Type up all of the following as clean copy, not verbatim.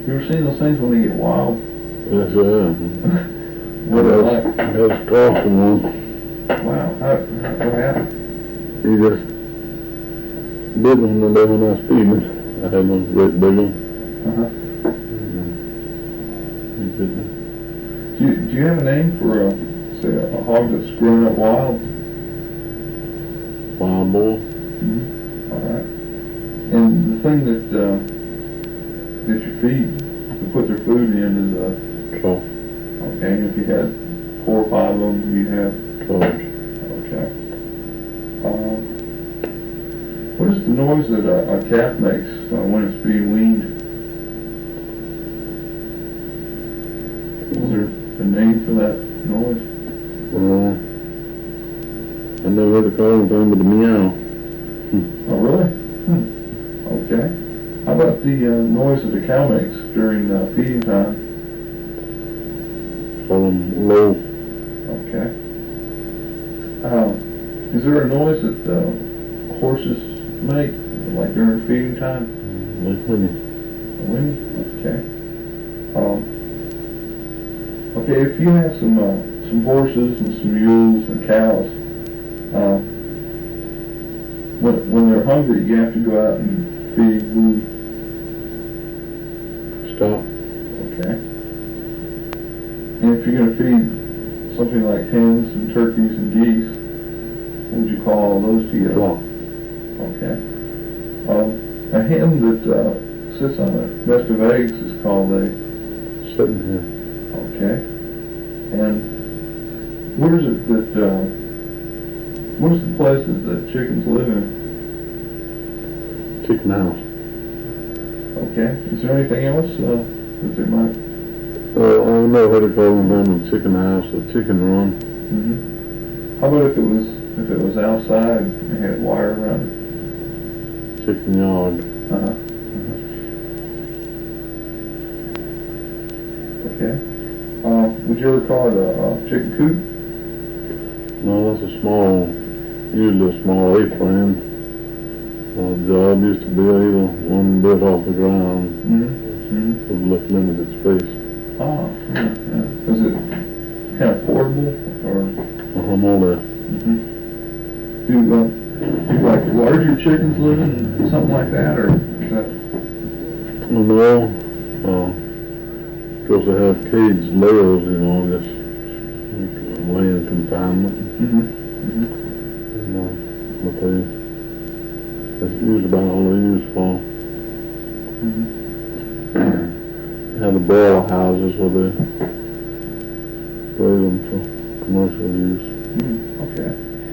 You ever seen those things when they get wild? Yes, I have. What are they like? That's awesome one. Wow. What happened? He just bit on the day when I was feeding. I had one great big one. Uh-huh. He bit me. Do you have a name for say a hog that's grown up wild? Wild boar. Mm-hmm. All right. And the thing that you feed to put their food in is a Trough. okay. If you had 4 or 5 of them, you have Trough. okay. What is the noise that a calf makes when it's being weaned? Is there a name for that noise? I never heard it called anything but a meow. Oh, really? Okay. How about the noise that the cow makes during feeding time? Call them low. Okay. Is there a noise that horses make, like during feeding time? Like honey. A whinny? Okay. Okay, if you have some horses and some mules and cows, when they're hungry, you have to go out and feed food. Stop. Okay. And if you're going to feed something like hens and turkeys and geese, what would you call all those together? Flock. Okay. A hen that sits on a nest of eggs is called a... Sitting here. Okay. And what is it that... what is the places that chickens live in? Chicken house. Okay. Is there anything else that they might... I know how to call them a chicken house, a chicken run. Mm-hmm. How about if it was outside and they had wire around it? Chicken yard. Uh-huh. Okay. Would you ever call it a chicken coop? No, that's a small, usually a small A-frame. Job used to be either one built off the ground Mm-hmm. with less limited space. Ah, yeah. Is it kind of portable or? I'm all that. Mm-hmm. Do like larger chickens live in something like that, or is that? No, because they have caged layers, you know, just land confinement. Mm-hmm. But that's usually about all they use for. Mm-hmm. Have the broiler houses where they raise them for commercial use. Okay.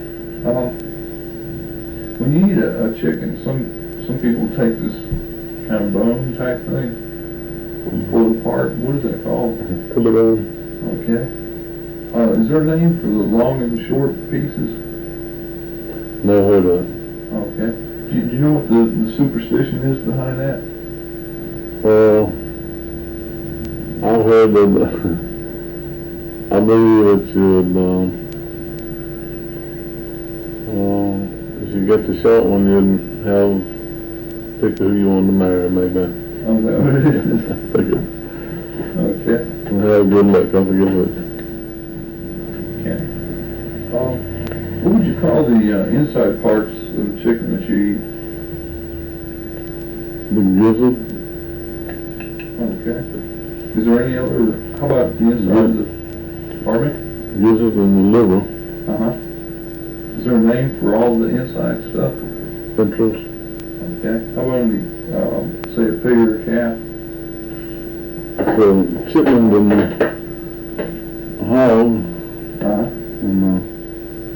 When you eat a chicken, some people take this kind of bone type thing and pull it apart. What is that called? Pull it on. Okay. Is there a name for the long and short pieces? Never heard of it. Okay. Do you know what the superstition is behind that? I've heard that I believe that if you get the short one, you'd pick who you want to marry, maybe. Oh, is that what it is? Pick it. Okay. And have good luck, I forget it. Okay. What would you call the inside parts of the chicken that you eat? The gizzard. Okay. Is there any other, how about the inside of the, pardon me? Gizzard and the liver. Uh-huh. Is there a name for all the inside stuff? Ventrals. Okay. How about say a pig or a calf? The chicken and the hog